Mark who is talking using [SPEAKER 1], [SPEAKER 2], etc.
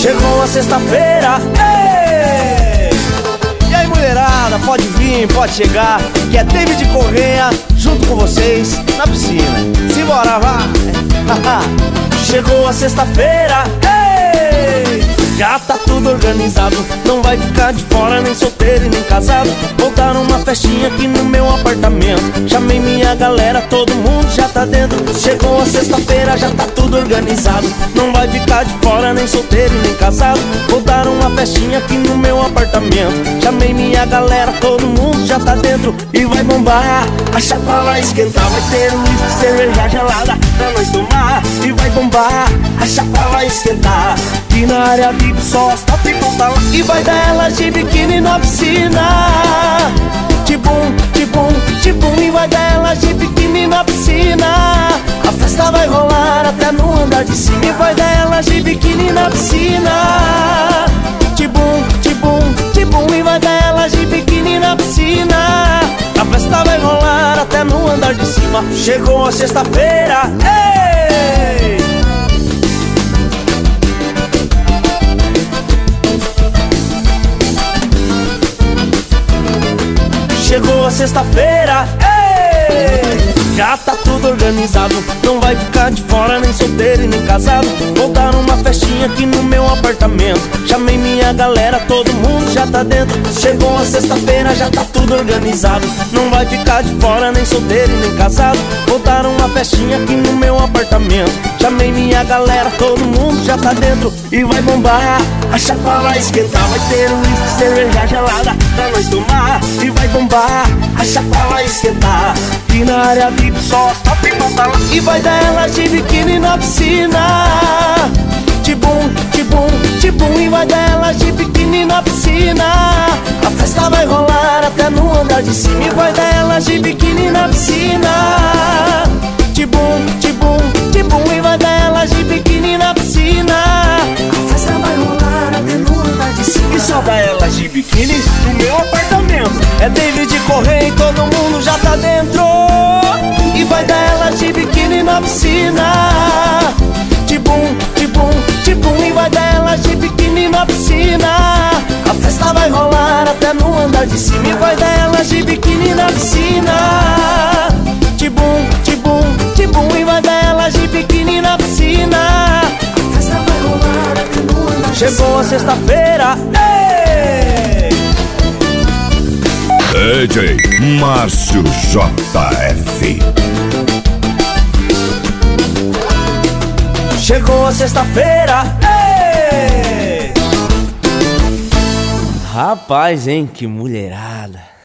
[SPEAKER 1] Chegou a sexta-feira, ei! E aí, mulherada, pode vir, pode chegar, que é David Correia junto com vocês na piscina. Simbora, vá! Chegou a sexta-feira, ei! Já tá tudo organizado, não vai ficar de fora, nem solteiro e nem casado. Vou dar uma festinha aqui no meu apartamento. Chamei minha galera, todo mundo já tá dentro. Chegou a sexta-feira, já tá tudo organizado, não vai ficar de fora, nem solteiro e nem casado. Vou dar uma festinha aqui no meu apartamento. Chamei minha galera, todo mundo já tá dentro. E vai bombar, a chapa vai esquentar. Vai ter uísque, cerveja gelada pra nós tomar. E vai bombar, a chapa vai esquentar. E na área VIP só as top tá lá. E vai dar elas de biquíni na piscina. Tibum, tibum, tibum. E vai dar elas de biquíni na piscina. A festa vai rolar até no andar de cima. E vai dar elas de biquíni na piscina. Tibum, tibum, tibum. E vai dar elas de biquíni na piscina. A festa vai rolar até no andar de cima. Chegou a sexta-feira, ei! Chegou a sexta-feira, ei! Já tá tudo organizado, não vai ficar de fora, nem solteiro e nem casado. Vou dar uma festinha aqui no meu apartamento. Chamei minha galera, todo mundo já tá dentro. Chegou a sexta-feira, já tá tudo organizado, não vai ficar de fora, nem solteiro e nem casado. Vou dar uma festinha aqui no meu apartamento. Chamei minha galera, todo mundo já tá dentro. E vai bombar, a chapa vai esquentar. Vai ter uísque, cerveja gelada pra nós tomar. E vai bombar, a chapa vai esquentar. E na área VIP só as top tá lá. E vai dar elas de biquíni na piscina. Tibum, tibum, tibum. E vai dar elas de biquíni na piscina. A festa vai rolar até no andar de cima. E vai dar elas de biquíni na piscina. Tibum, tibum, tibum. E vai dar elas de biquíni na piscina. A festa vai rolar até no andar de cima. E só dá elas de biquíni no meu apartamento. É David Correia e todo mundo já tá dentro. E vai dar elas de biquíni na piscina. Tibum, tibum, tibum. E vai dar elas de biquíni na piscina. A festa vai rolar até no andar de cima. E vai dar elas de biquíni na piscina. Tibum, tibum, tibum. E vai dar elas de biquíni na piscina. A festa vai rolar até no andar de cima. Chegou a sexta-feira, ei!
[SPEAKER 2] DJ Márcio JF.
[SPEAKER 1] Chegou a sexta-feira, ei! Rapaz, hein, que mulherada.